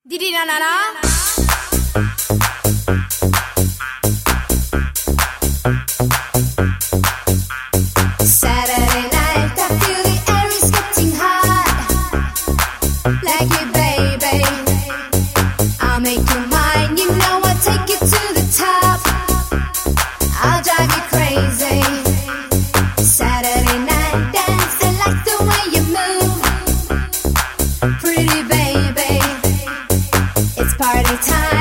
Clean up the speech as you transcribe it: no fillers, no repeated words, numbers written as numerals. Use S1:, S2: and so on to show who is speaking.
S1: Didi na na na. Saturday night, I feel the air is getting hot. Like you, baby. I'll make you mine. You know I'll take you to the top. I'll drive you crazy. Saturday night dance, I like the way you move. Pretty baby, it's party time.